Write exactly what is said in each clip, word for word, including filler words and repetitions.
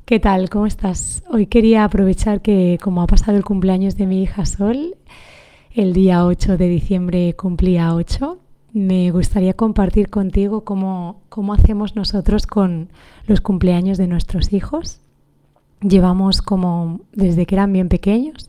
¿Qué tal? ¿Cómo estás? Hoy quería aprovechar que como ha pasado el cumpleaños de mi hija Sol, el día ocho de diciembre cumplía ocho, me gustaría compartir contigo cómo, cómo hacemos nosotros con los cumpleaños de nuestros hijos. Llevamos como desde que eran bien pequeños,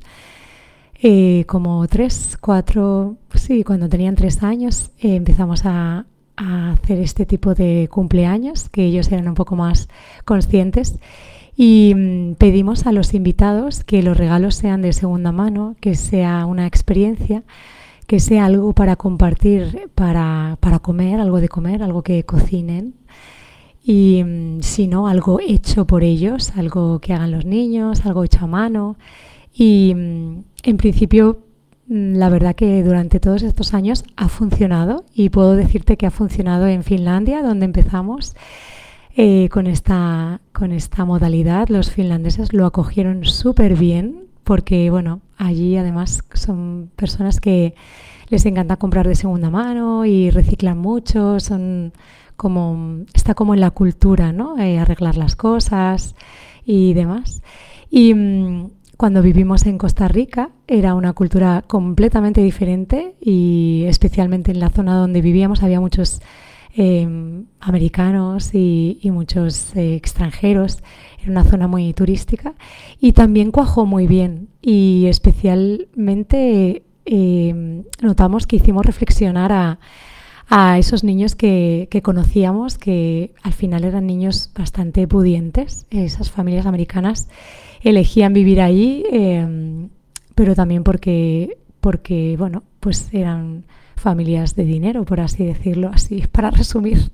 eh, como tres, cuatro, sí, cuando tenían tres años eh, empezamos a, a hacer este tipo de cumpleaños, que ellos eran un poco más conscientes. Y mm, pedimos a los invitados que los regalos sean de segunda mano, que sea una experiencia, que sea algo para compartir, para, para comer, algo de comer, algo que cocinen. Y mm, si no, algo hecho por ellos, algo que hagan los niños, algo hecho a mano. Y mm, en principio, mm, la verdad que durante todos estos años ha funcionado y puedo decirte que ha funcionado en Finlandia, donde empezamos. Eh, con esta, con esta modalidad los finlandeses lo acogieron súper bien porque, bueno, allí además son personas que les encanta comprar de segunda mano y reciclan mucho, son como, está como en la cultura, ¿no? Eh, arreglar las cosas y demás. Y mmm, cuando vivimos en Costa Rica era una cultura completamente diferente y especialmente en la zona donde vivíamos había muchos Eh, americanos y, y muchos eh, extranjeros. Era una zona muy turística y también cuajó muy bien y especialmente eh, notamos que hicimos reflexionar a, a esos niños que, que conocíamos, que al final eran niños bastante pudientes. Esas familias americanas elegían vivir ahí, eh, pero también porque, porque, bueno, pues eran familias de dinero, por así decirlo, así para resumir.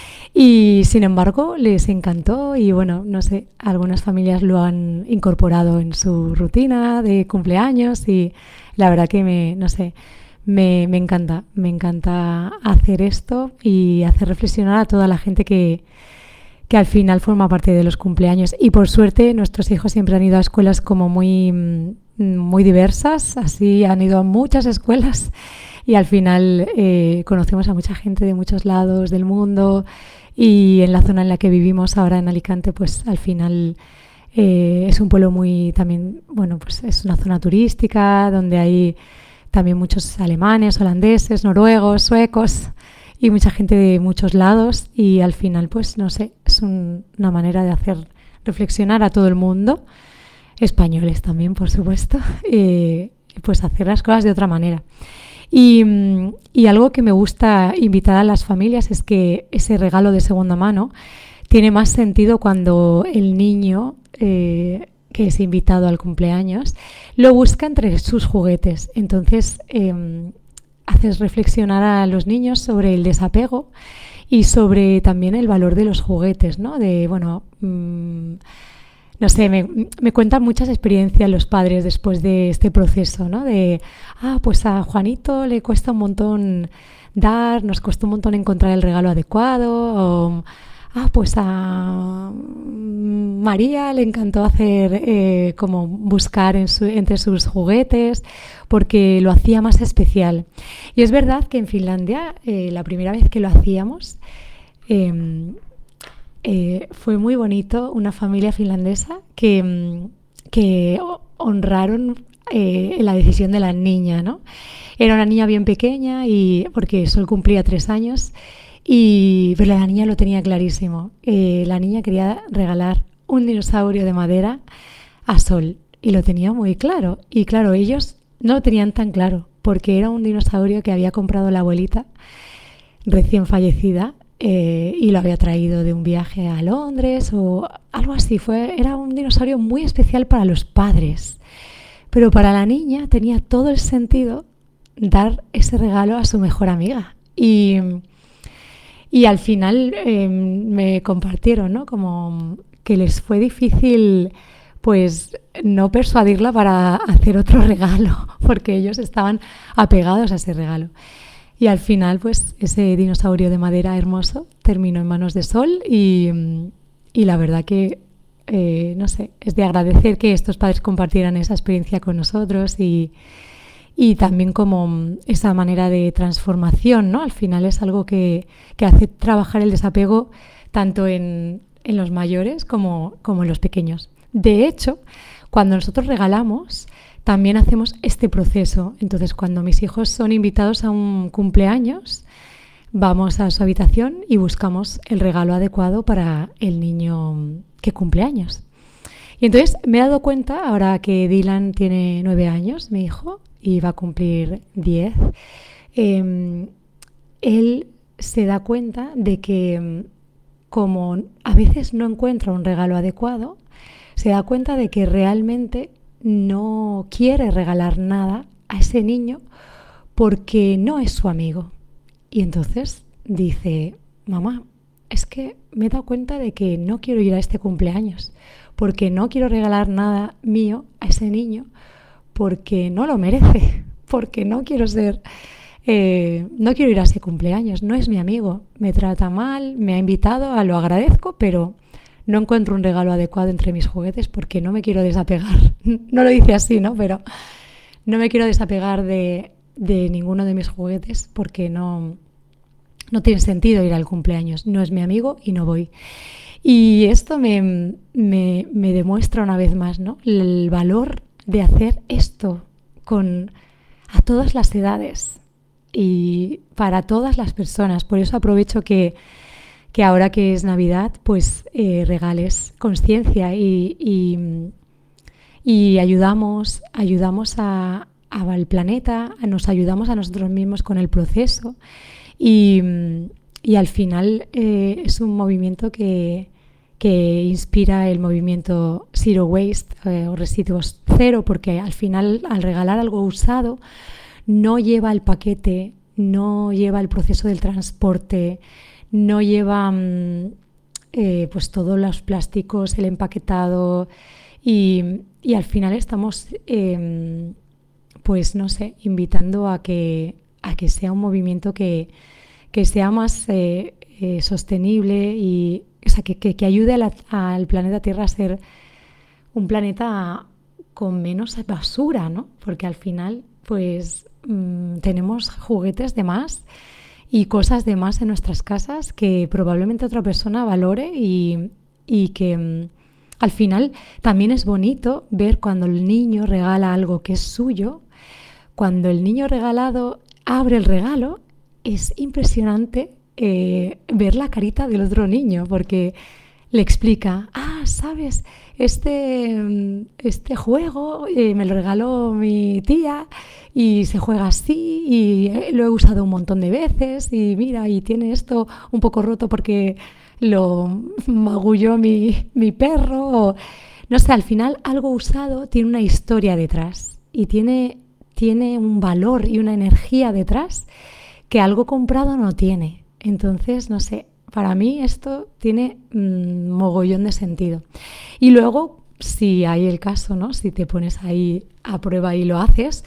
Y sin embargo, les encantó y bueno, no sé, algunas familias lo han incorporado en su rutina de cumpleaños y la verdad que me, no sé, me, me encanta, me encanta hacer esto y hacer reflexionar a toda la gente que, que al final forma parte de los cumpleaños. Y por suerte, nuestros hijos siempre han ido a escuelas como muy, muy diversas, así han ido a muchas escuelas. Y al final eh, conocemos a mucha gente de muchos lados del mundo y en la zona en la que vivimos ahora en Alicante, pues al final eh, es un pueblo muy también, bueno, pues es una zona turística donde hay también muchos alemanes, holandeses, noruegos, suecos y mucha gente de muchos lados y al final, pues no sé, es un, una manera de hacer reflexionar a todo el mundo, españoles también, por supuesto, eh, pues hacer las cosas de otra manera. Y, y algo que me gusta invitar a las familias es que ese regalo de segunda mano tiene más sentido cuando el niño eh, que es invitado al cumpleaños lo busca entre sus juguetes. Entonces eh, haces reflexionar a los niños sobre el desapego y sobre también el valor de los juguetes, ¿no? De, bueno... Mmm, No sé, me, me cuentan muchas experiencias los padres después de este proceso, ¿no? De, ah, pues a Juanito le cuesta un montón dar, nos costó un montón encontrar el regalo adecuado, o, ah, pues a María le encantó hacer, eh, como buscar en su, entre sus juguetes, porque lo hacía más especial. Y es verdad que en Finlandia, eh, la primera vez que lo hacíamos, eh, Eh, fue muy bonito, una familia finlandesa que, que honraron eh, la decisión de la niña, ¿no? Era una niña bien pequeña y porque Sol cumplía tres años, y, pero la niña lo tenía clarísimo. Eh, la niña quería regalar un dinosaurio de madera a Sol y lo tenía muy claro. Y claro, ellos no lo tenían tan claro porque era un dinosaurio que había comprado la abuelita recién fallecida. Eh, y lo había traído de un viaje a Londres o algo así. Fue, era un dinosaurio muy especial para los padres, pero para la niña tenía todo el sentido dar ese regalo a su mejor amiga. Y, y al final eh, me compartieron, ¿no? Como que les fue difícil pues no persuadirla para hacer otro regalo, porque ellos estaban apegados a ese regalo. Y al final, pues, ese dinosaurio de madera hermoso terminó en manos de Sol y, y la verdad que, eh, no sé, es de agradecer que estos padres compartieran esa experiencia con nosotros y, y también como esa manera de transformación, ¿no? Al final es algo que, que hace trabajar el desapego tanto en, en los mayores como, como en los pequeños. De hecho, cuando nosotros regalamos, también hacemos este proceso. Entonces, cuando mis hijos son invitados a un cumpleaños, vamos a su habitación y buscamos el regalo adecuado para el niño que cumple años. Y entonces me he dado cuenta, ahora que Dylan tiene nueve años, mi hijo, y va a cumplir diez, eh, él se da cuenta de que como a veces no encuentra un regalo adecuado, se da cuenta de que realmente no quiere regalar nada a ese niño porque no es su amigo. Y entonces dice, mamá, es que me he dado cuenta de que no quiero ir a este cumpleaños porque no quiero regalar nada mío a ese niño porque no lo merece, porque no quiero ser, eh, no quiero ir a ese cumpleaños, no es mi amigo, me trata mal, me ha invitado, a lo agradezco, pero no encuentro un regalo adecuado entre mis juguetes porque no me quiero desapegar. No lo dice así, ¿no? Pero no me quiero desapegar de, de ninguno de mis juguetes porque no, no tiene sentido ir al cumpleaños, no es mi amigo y no voy. Y esto me, me, me demuestra una vez más, ¿no?, el valor de hacer esto con, a todas las edades y para todas las personas. Por eso aprovecho que, que ahora que es Navidad, pues eh, regales conciencia y, y, y ayudamos, ayudamos a, a, al planeta, nos ayudamos a nosotros mismos con el proceso y, y al final eh, es un movimiento que, que inspira el movimiento Zero Waste eh, o residuos cero, porque al final al regalar algo usado no lleva el paquete, no lleva el proceso del transporte, no lleva eh, pues todos los plásticos, el empaquetado y, y al final estamos eh, pues no sé, invitando a que, a que sea un movimiento que, que sea más eh, eh, sostenible y o sea, que, que, que ayude a la, al planeta Tierra a ser un planeta con menos basura, ¿no? Porque al final pues mmm, tenemos juguetes de más y cosas de más en nuestras casas que probablemente otra persona valore y, y que mmm, al final también es bonito ver cuando el niño regala algo que es suyo, cuando el niño regalado abre el regalo, es impresionante eh, ver la carita del otro niño porque le explica, ah, sabes, este, este juego eh, me lo regaló mi tía y se juega así y eh, lo he usado un montón de veces y mira, y tiene esto un poco roto porque lo magulló mi, mi perro. O, no sé, al final algo usado tiene una historia detrás y tiene, tiene un valor y una energía detrás que algo comprado no tiene. Entonces, no sé, para mí esto tiene mmm, mogollón de sentido. Y luego, si hay el caso, ¿no?, si te pones ahí a prueba y lo haces,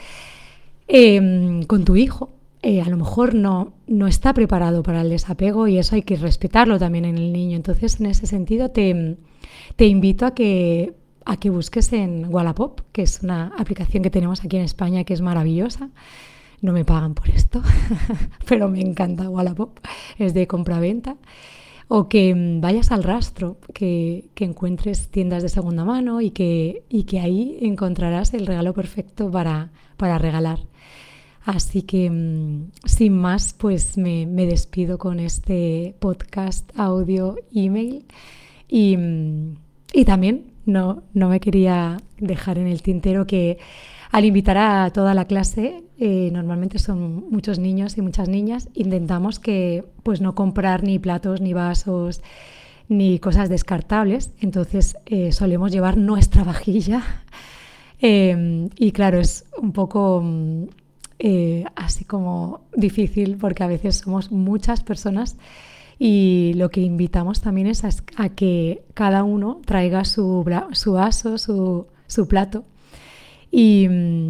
eh, con tu hijo, eh, a lo mejor no, no está preparado para el desapego y eso hay que respetarlo también en el niño. Entonces, en ese sentido, te, te invito a que, a que busques en Wallapop, que es una aplicación que tenemos aquí en España que es maravillosa. No me pagan por esto, pero me encanta Wallapop, es de compra-venta. O que vayas al Rastro, que, que encuentres tiendas de segunda mano y que, y que ahí encontrarás el regalo perfecto para, para regalar. Así que, sin más, pues me, me despido con este podcast, audio, email. Y, y también no, no me quería dejar en el tintero que al invitar a toda la clase, eh, normalmente son muchos niños y muchas niñas, intentamos que pues no comprar ni platos, ni vasos, ni cosas descartables. Entonces eh, solemos llevar nuestra vajilla. Eh, y claro, es un poco eh, así como difícil porque a veces somos muchas personas y lo que invitamos también es a, a que cada uno traiga su, su vaso, su, su plato. Y,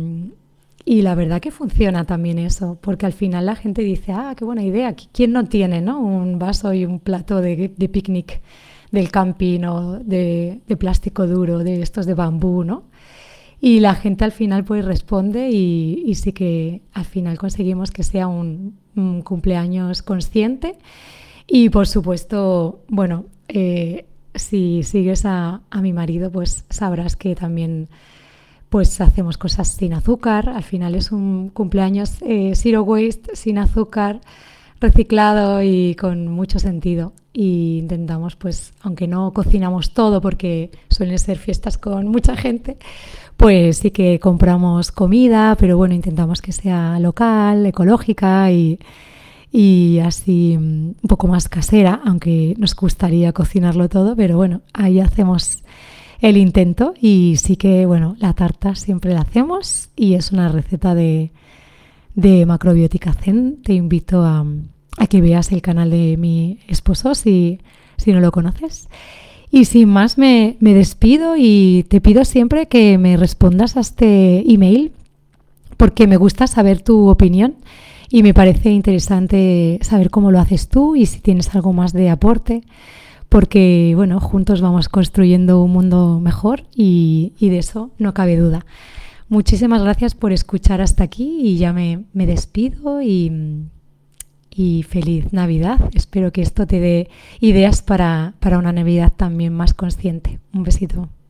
y la verdad que funciona también eso, porque al final la gente dice, ah, qué buena idea, ¿quién no tiene, no?, un vaso y un plato de, de picnic del camping o de, de plástico duro, de estos de bambú, ¿no? Y la gente al final pues responde y, y sí que al final conseguimos que sea un, un cumpleaños consciente y por supuesto, bueno, eh, si sigues a, a mi marido, pues sabrás que también pues hacemos cosas sin azúcar. Al final es un cumpleaños eh, zero waste, sin azúcar, reciclado y con mucho sentido. Y intentamos, pues, aunque no cocinamos todo porque suelen ser fiestas con mucha gente, pues sí que compramos comida, pero bueno, intentamos que sea local, ecológica y, y así mm, un poco más casera, aunque nos gustaría cocinarlo todo, pero bueno, ahí hacemos el intento y sí que, bueno, la tarta siempre la hacemos y es una receta de, de Macrobiótica Zen. Te invito a, a que veas el canal de mi esposo si, si no lo conoces. Y sin más me, me despido y te pido siempre que me respondas a este email porque me gusta saber tu opinión y me parece interesante saber cómo lo haces tú y si tienes algo más de aporte, porque bueno, juntos vamos construyendo un mundo mejor y, y de eso no cabe duda. Muchísimas gracias por escuchar hasta aquí y ya me, me despido y, y feliz Navidad. Espero que esto te dé ideas para, para una Navidad también más consciente. Un besito.